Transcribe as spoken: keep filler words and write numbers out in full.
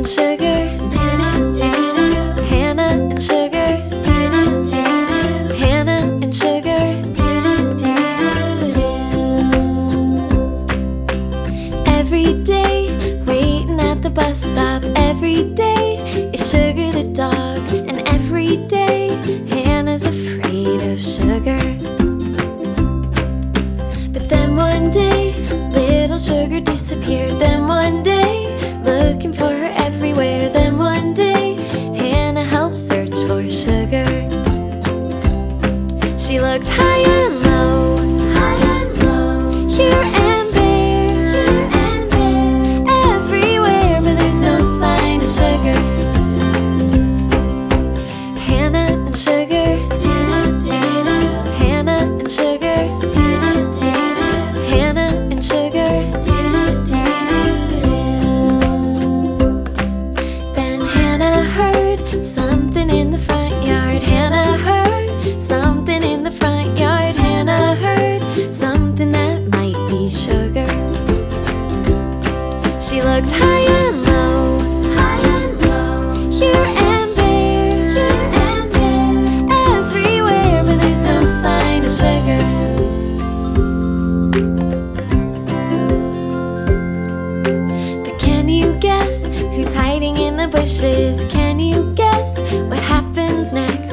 sugar, Hannah and sugar, Hannah and sugar. Every day, waiting at the bus stop. Every day is Sugar the dog, and every day Hannah's afraid of sugar. But then one day, little Sugar disappeared. Then one day, looking for her everywhere. Then one day, Hannah helped search for sugar. She looked high and low, high and low, here and there, here and there, everywhere, but there's no sign of sugar. Hannah and sugar, Hannah and sugar, Hannah and sugar. Then Hannah heard something in the front yard. Hannah heard something in the front yard. Hannah heard something that might be sugar. She looked high and low, high and low, here and there, here and there, everywhere, but there's no sign of sugar. But can you guess who's hiding in the bushes? Can you guess what happens next?